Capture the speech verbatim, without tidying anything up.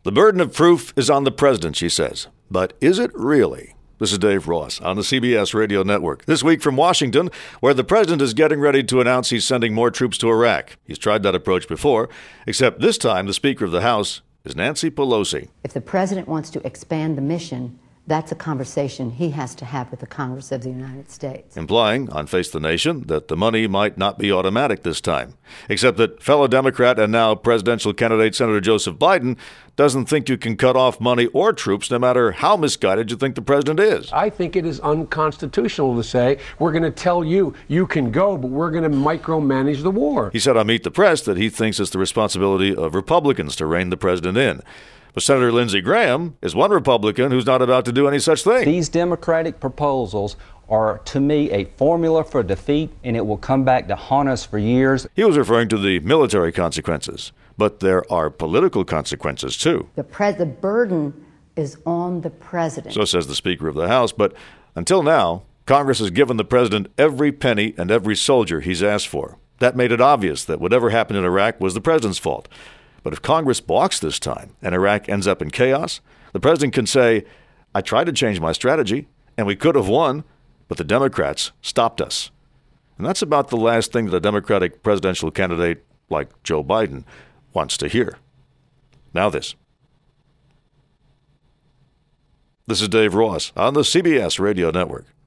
The burden of proof is on the president, she says. But is it really? This is Dave Ross on the C B S Radio Network. This week from Washington, where the president is getting ready to announce he's sending more troops to Iraq. He's tried that approach before, except this time the Speaker of the House is Nancy Pelosi. If the president wants to expand the mission, that's a conversation he has to have with the Congress of the United States. Implying, on Face the Nation, that the money might not be automatic this time. Except that fellow Democrat and now presidential candidate Senator Joseph Biden doesn't think you can cut off money or troops no matter how misguided you think the president is. I think it is unconstitutional to say, we're going to tell you you can go, but we're going to micromanage the war. He said on Meet the Press that he thinks it's the responsibility of Republicans to rein the president in. But Senator Lindsey Graham is one Republican who's not about to do any such thing. These Democratic proposals are, to me, a formula for defeat, and it will come back to haunt us for years. He was referring to the military consequences, but there are political consequences, too. The, pre- the burden is on the president. So says the Speaker of the House. But until now, Congress has given the president every penny and every soldier he's asked for. That made it obvious that whatever happened in Iraq was the president's fault. But if Congress balks this time and Iraq ends up in chaos, the president can say, I tried to change my strategy, and we could have won, but the Democrats stopped us. And that's about the last thing that a Democratic presidential candidate like Joe Biden wants to hear. Now this. This is Dave Ross on the C B S Radio Network.